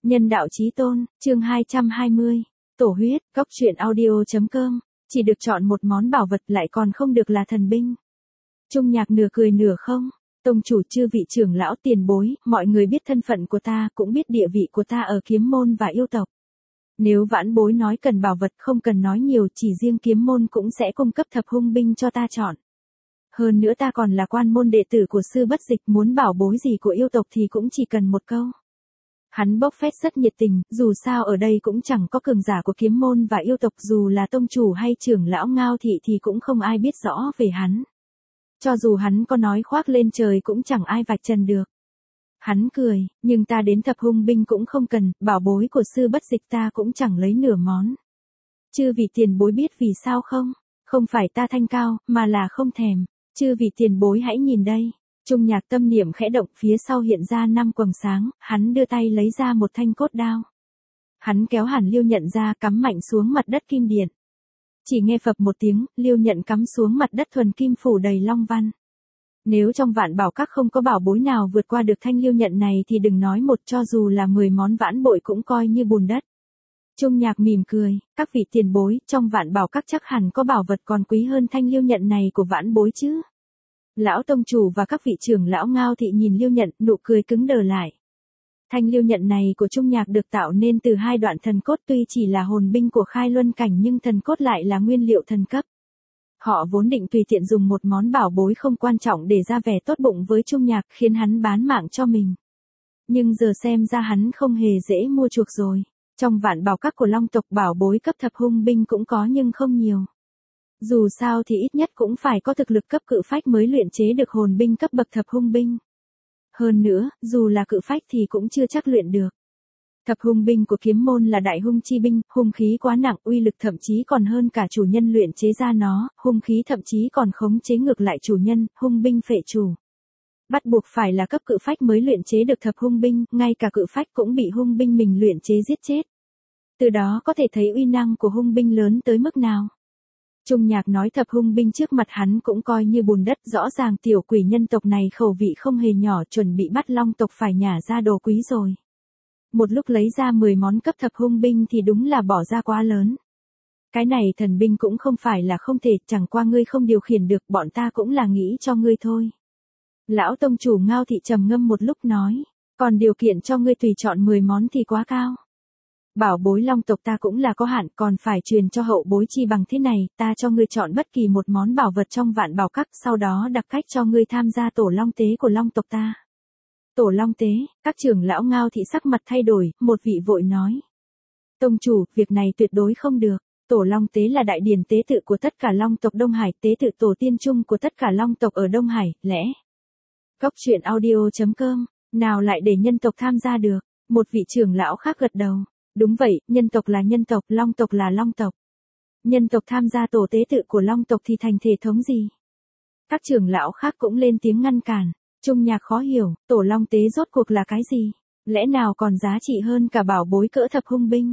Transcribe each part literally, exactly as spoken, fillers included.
Nhân đạo chí tôn, chương hai trăm hai mươi. Tổ huyết, góc truyện audio.com. Chỉ được chọn một món bảo vật lại còn không được là thần binh. Trung Nhạc nửa cười nửa không. Tông chủ, chư vị trưởng lão tiền bối, mọi người biết thân phận của ta, cũng biết địa vị của ta ở kiếm môn và yêu tộc. Nếu vãn bối nói cần bảo vật không cần nói nhiều, chỉ riêng kiếm môn cũng sẽ cung cấp thập hung binh cho ta chọn. Hơn nữa ta còn là quan môn đệ tử của sư bất dịch, muốn bảo bối gì của yêu tộc thì cũng chỉ cần một câu. Hắn bốc phét rất nhiệt tình, dù sao ở đây cũng chẳng có cường giả của kiếm môn và yêu tộc, dù là tông chủ hay trưởng lão Ngao Thị thì cũng không ai biết rõ về hắn. Cho dù hắn có nói khoác lên trời cũng chẳng ai vạch trần được. Hắn cười, nhưng ta đến thập hung binh cũng không cần, bảo bối của sư bất dịch ta cũng chẳng lấy nửa món. Chư vị tiền bối biết vì sao không? Không phải ta thanh cao, mà là không thèm. Chư vị tiền bối hãy nhìn đây. Trung Nhạc tâm niệm khẽ động, phía sau hiện ra năm quầng sáng, hắn đưa tay lấy ra một thanh cốt đao. Hắn kéo Hàn Liêu Nhận ra, cắm mạnh xuống mặt đất kim điện. Chỉ nghe phập một tiếng, Liêu Nhận cắm xuống mặt đất thuần kim phủ đầy long văn. Nếu trong vạn bảo các không có bảo bối nào vượt qua được thanh Liêu Nhận này thì đừng nói một, cho dù là mười món vãn bội cũng coi như bùn đất. Trung Nhạc mỉm cười, các vị tiền bối, trong vạn bảo các chắc hẳn có bảo vật còn quý hơn thanh Liêu Nhận này của vãn bối chứ. Lão tông chủ và các vị trưởng lão Ngao Thị nhìn Liêu Nhận, nụ cười cứng đờ lại. Thanh Liêu Nhận này của Trung Nhạc được tạo nên từ hai đoạn thần cốt, tuy chỉ là hồn binh của khai luân cảnh nhưng thần cốt lại là nguyên liệu thần cấp. Họ vốn định tùy tiện dùng một món bảo bối không quan trọng để ra vẻ tốt bụng với Trung Nhạc, khiến hắn bán mạng cho mình. Nhưng giờ xem ra hắn không hề dễ mua chuộc rồi. Trong vạn bảo các của Long tộc bảo bối cấp thập hung binh cũng có nhưng không nhiều. Dù sao thì ít nhất cũng phải có thực lực cấp cự phách mới luyện chế được hồn binh cấp bậc thập hung binh. Hơn nữa, dù là cự phách thì cũng chưa chắc luyện được. Thập hung binh của kiếm môn là đại hung chi binh, hung khí quá nặng, uy lực thậm chí còn hơn cả chủ nhân luyện chế ra nó, hung khí thậm chí còn khống chế ngược lại chủ nhân, hung binh phệ chủ. Bắt buộc phải là cấp cự phách mới luyện chế được thập hung binh, ngay cả cự phách cũng bị hung binh mình luyện chế giết chết. Từ đó có thể thấy uy năng của hung binh lớn tới mức nào. Trung Nhạc nói thập hung binh trước mặt hắn cũng coi như bùn đất, rõ ràng tiểu quỷ nhân tộc này khẩu vị không hề nhỏ, chuẩn bị bắt Long tộc phải nhả ra đồ quý rồi. Một lúc lấy ra mười món cấp thập hung binh thì đúng là bỏ ra quá lớn. Cái này thần binh cũng không phải là không thể, chẳng qua ngươi không điều khiển được, bọn ta cũng là nghĩ cho ngươi thôi. Lão tông chủ Ngao Thị trầm ngâm một lúc nói, còn điều kiện cho ngươi tùy chọn mười món thì quá cao. Bảo bối Long tộc ta cũng là có hạn, còn phải truyền cho hậu bối chi bằng thế này, ta cho ngươi chọn bất kỳ một món bảo vật trong vạn bảo các, sau đó đặc cách cho ngươi tham gia tổ long tế của Long tộc ta. Tổ long tế, các trưởng lão Ngao Thị sắc mặt thay đổi, một vị vội nói. Tông chủ, việc này tuyệt đối không được, tổ long tế là đại điển tế tự của tất cả Long tộc Đông Hải, tế tự tổ tiên chung của tất cả Long tộc ở Đông Hải, lẽ. Góc truyện audio.com, nào lại để nhân tộc tham gia được, một vị trưởng lão khác gật đầu. Đúng vậy, nhân tộc là nhân tộc, Long tộc là Long tộc. Nhân tộc tham gia tổ tế tự của Long tộc thì thành thể thống gì? Các trưởng lão khác cũng lên tiếng ngăn cản. Trung Nhạc khó hiểu, tổ Long tế rốt cuộc là cái gì? Lẽ nào còn giá trị hơn cả bảo bối cỡ thập hung binh?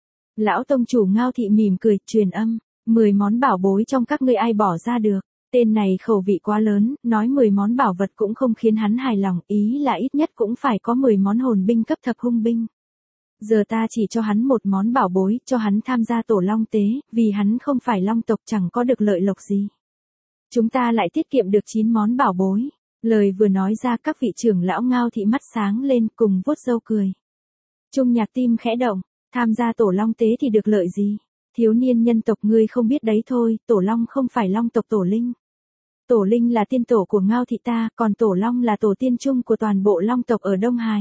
Lão tông chủ Ngao Thị mỉm cười, truyền âm, mười món bảo bối trong các ngươi ai bỏ ra được? Tên này khẩu vị quá lớn, nói mười món bảo vật cũng không khiến hắn hài lòng, ý là ít nhất cũng phải có mười món hồn binh cấp thập hung binh. Giờ ta chỉ cho hắn một món bảo bối, cho hắn tham gia tổ long tế, vì hắn không phải Long tộc chẳng có được lợi lộc gì. Chúng ta lại tiết kiệm được chín món bảo bối. Lời vừa nói ra các vị trưởng lão Ngao Thị mắt sáng lên cùng vuốt râu cười. Trung Nhạc tim khẽ động, tham gia tổ long tế thì được lợi gì? Thiếu niên nhân tộc ngươi không biết đấy thôi, tổ long không phải Long tộc tổ linh. Tổ linh là tiên tổ của Ngao Thị ta, còn tổ long là tổ tiên chung của toàn bộ Long tộc ở Đông Hải.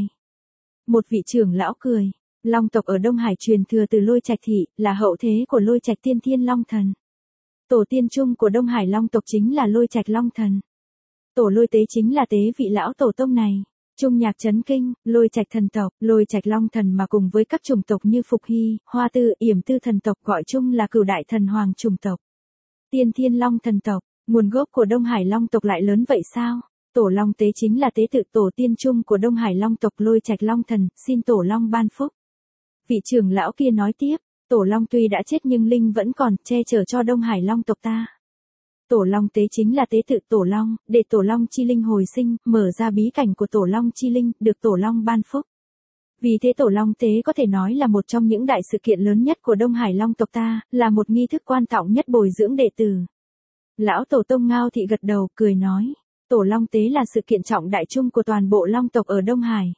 Một vị trưởng lão cười. Long tộc ở Đông Hải truyền thừa từ Lôi Trạch Thị, là hậu thế của Lôi Trạch Tiên Thiên Long Thần. Tổ tiên chung của Đông Hải Long tộc chính là Lôi Trạch Long Thần. Tổ Lôi tế chính là tế vị lão tổ tông này. Trung Nhạc chấn kinh, Lôi Trạch thần tộc, Lôi Trạch Long Thần mà cùng với các chủng tộc như Phục Hy, Hoa Tư, Yểm Tư thần tộc gọi chung là Cửu Đại Thần Hoàng chủng tộc. Tiên Thiên Long thần tộc, nguồn gốc của Đông Hải Long tộc lại lớn vậy sao? Tổ Long tế chính là tế tự tổ tiên chung của Đông Hải Long tộc Lôi Trạch Long Thần, xin tổ Long ban phúc. Vị trưởng lão kia nói tiếp, tổ Long tuy đã chết nhưng linh vẫn còn, che chở cho Đông Hải Long tộc ta. Tổ Long tế chính là tế tự tổ Long, để tổ Long chi linh hồi sinh, mở ra bí cảnh của tổ Long chi linh, được tổ Long ban phúc. Vì thế tổ long tế có thể nói là một trong những đại sự kiện lớn nhất của Đông Hải Long tộc ta, là một nghi thức quan trọng nhất bồi dưỡng đệ tử. Lão tổ tông Ngao Thị gật đầu, cười nói, tổ long tế là sự kiện trọng đại chung của toàn bộ Long tộc ở Đông Hải.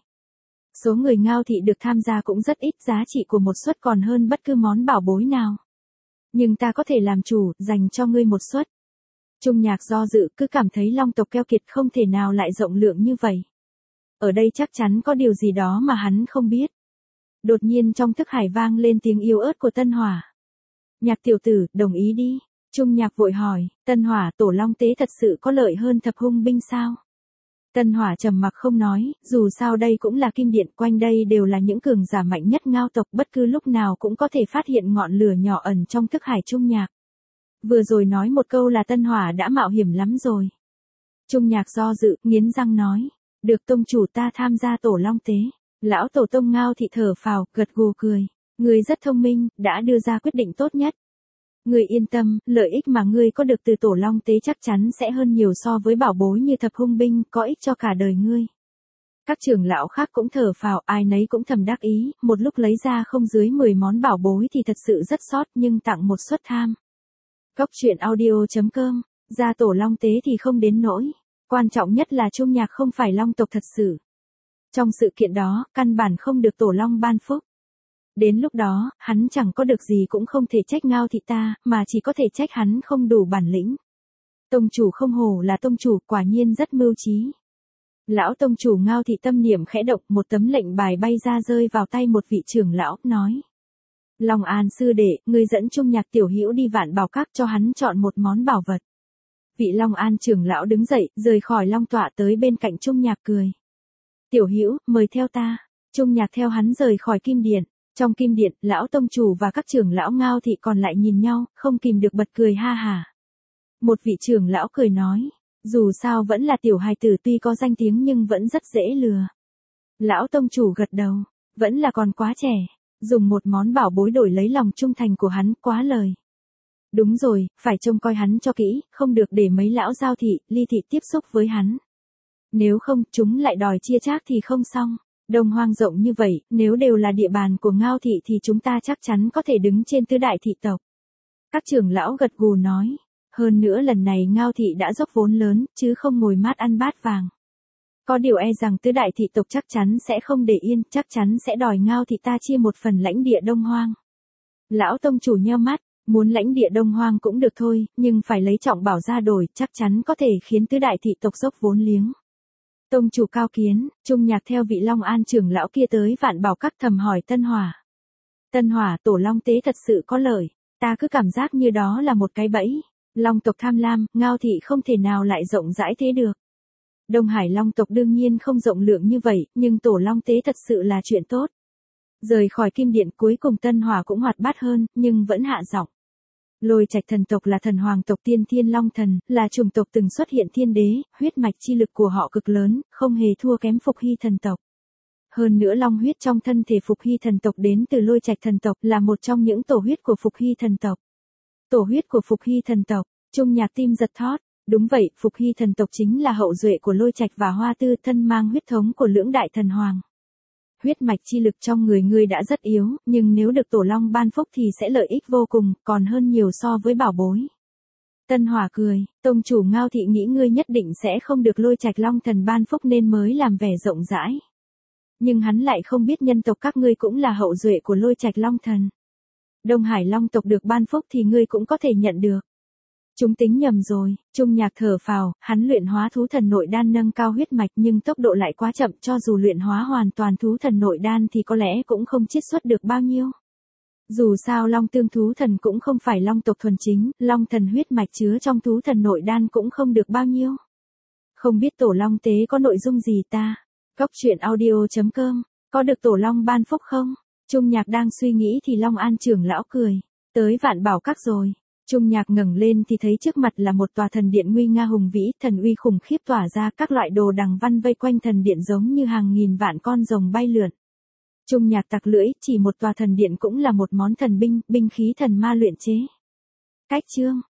Số người Ngao Thị được tham gia cũng rất ít, giá trị của một suất còn hơn bất cứ món bảo bối nào. Nhưng ta có thể làm chủ, dành cho ngươi một suất. Trung Nhạc do dự, cứ cảm thấy Long tộc keo kiệt không thể nào lại rộng lượng như vậy. Ở đây chắc chắn có điều gì đó mà hắn không biết. Đột nhiên trong thức hải vang lên tiếng yếu ớt của Tân Hỏa. Nhạc tiểu tử, đồng ý đi. Trung Nhạc vội hỏi, Tân Hỏa, tổ long tế thật sự có lợi hơn thập hung binh sao? Tân Hỏa trầm mặc không nói, dù sao đây cũng là kim điện, quanh đây đều là những cường giả mạnh nhất Ngao tộc, bất cứ lúc nào cũng có thể phát hiện ngọn lửa nhỏ ẩn trong thức hải Trung Nhạc. Vừa rồi nói một câu là Tân Hỏa đã mạo hiểm lắm rồi. Trung Nhạc do dự, nghiến răng nói, được tông chủ ta tham gia tổ long tế. Lão tổ tông Ngao Thị thở phào, gật gù cười. Ngươi rất thông minh, đã đưa ra quyết định tốt nhất. Ngươi yên tâm, lợi ích mà ngươi có được từ tổ long tế chắc chắn sẽ hơn nhiều so với bảo bối như thập hung binh, có ích cho cả đời ngươi. Các trưởng lão khác cũng thở phào, ai nấy cũng thầm đắc ý, một lúc lấy ra không dưới mười món bảo bối thì thật sự rất sót, nhưng tặng một suất tham. Cốc truyện audio chấm com, ra tổ long tế thì không đến nỗi. Quan trọng nhất là Trung Nhạc không phải Long tộc thật sự. Trong sự kiện đó, căn bản không được tổ long ban phúc. Đến lúc đó, hắn chẳng có được gì cũng không thể trách Ngao Thị ta, mà chỉ có thể trách hắn không đủ bản lĩnh. Tông chủ không hổ là tông chủ, quả nhiên rất mưu trí. Lão tông chủ Ngao Thị tâm niệm khẽ động, một tấm lệnh bài bay ra rơi vào tay một vị trưởng lão, nói. Long An sư đệ, ngươi dẫn Trung Nhạc tiểu hữu đi Vạn Bảo Các cho hắn chọn một món bảo vật. Vị Long An trưởng lão đứng dậy, rời khỏi long tọa tới bên cạnh Trung Nhạc cười. Tiểu hữu, mời theo ta. Trung Nhạc theo hắn rời khỏi kim điện. Trong kim điện, lão tông chủ và các trưởng lão Ngao Thị còn lại nhìn nhau, không kìm được bật cười ha hả. Một vị trưởng lão cười nói, dù sao vẫn là tiểu hài tử, tuy có danh tiếng nhưng vẫn rất dễ lừa. Lão tông chủ gật đầu, vẫn là còn quá trẻ, dùng một món bảo bối đổi lấy lòng trung thành của hắn, quá lời. Đúng rồi, phải trông coi hắn cho kỹ, không được để mấy lão Giao thị, Ly thị tiếp xúc với hắn. Nếu không, chúng lại đòi chia chác thì không xong. Đông Hoang rộng như vậy, nếu đều là địa bàn của Ngao Thị thì chúng ta chắc chắn có thể đứng trên tứ đại thị tộc. Các trưởng lão gật gù nói, hơn nữa lần này Ngao Thị đã dốc vốn lớn, chứ không ngồi mát ăn bát vàng. Có điều e rằng tứ đại thị tộc chắc chắn sẽ không để yên, chắc chắn sẽ đòi Ngao Thị ta chia một phần lãnh địa Đông Hoang. Lão tông chủ nheo mắt, muốn lãnh địa Đông Hoang cũng được thôi, nhưng phải lấy trọng bảo ra đổi, chắc chắn có thể khiến tứ đại thị tộc dốc vốn liếng. Tông chủ cao kiến, Trung Nhạc theo vị Long An trưởng lão kia tới Vạn Bảo Các thầm hỏi Tân Hỏa. Tân Hỏa, tổ long tế thật sự có lợi, ta cứ cảm giác như đó là một cái bẫy. Long tộc tham lam, Ngao Thị không thể nào lại rộng rãi thế được. Đông Hải Long tộc đương nhiên không rộng lượng như vậy, nhưng tổ long tế thật sự là chuyện tốt. Rời khỏi kim điện, cuối cùng Tân Hỏa cũng hoạt bát hơn, nhưng vẫn hạ giọng. Lôi Trạch thần tộc là thần hoàng tộc tiên thiên long thần, là chủng tộc từng xuất hiện thiên đế, huyết mạch chi lực của họ cực lớn, không hề thua kém Phục Hy thần tộc. Hơn nữa long huyết trong thân thể Phục Hy thần tộc đến từ Lôi Trạch thần tộc, là một trong những tổ huyết của Phục Hy thần tộc. Tổ huyết của Phục Hy thần tộc, Trung Nhạc tim giật thót. Đúng vậy, Phục Hy thần tộc chính là hậu duệ của Lôi Trạch và Hoa Tư, thân mang huyết thống của lưỡng đại thần hoàng. Huyết mạch chi lực trong người ngươi đã rất yếu, nhưng nếu được tổ long ban phúc thì sẽ lợi ích vô cùng, còn hơn nhiều so với bảo bối. Tân Hỏa cười, tông chủ Ngao Thị nghĩ ngươi nhất định sẽ không được Lôi Trạch long thần ban phúc nên mới làm vẻ rộng rãi. Nhưng hắn lại không biết nhân tộc các ngươi cũng là hậu duệ của Lôi Trạch long thần. Đông Hải Long tộc được ban phúc thì ngươi cũng có thể nhận được. Chúng tính nhầm rồi, Trung Nhạc thở phào, hắn luyện hóa thú thần nội đan nâng cao huyết mạch nhưng tốc độ lại quá chậm, cho dù luyện hóa hoàn toàn thú thần nội đan thì có lẽ cũng không chiết xuất được bao nhiêu. Dù sao long tương thú thần cũng không phải long tộc thuần chính, long thần huyết mạch chứa trong thú thần nội đan cũng không được bao nhiêu. Không biết tổ long tế có nội dung gì ta? Cốc truyện audio chấm com, có được tổ long ban phúc không? Trung Nhạc đang suy nghĩ thì Long An trưởng lão cười, tới Vạn Bảo Các rồi. Trung Nhạc ngẩng lên thì thấy trước mặt là một tòa thần điện nguy nga hùng vĩ, thần uy khủng khiếp tỏa ra, các loại đồ đằng văn vây quanh thần điện giống như hàng nghìn vạn con rồng bay lượn. Trung Nhạc tặc lưỡi, chỉ một tòa thần điện cũng là một món thần binh, binh khí thần ma luyện chế. Cách chương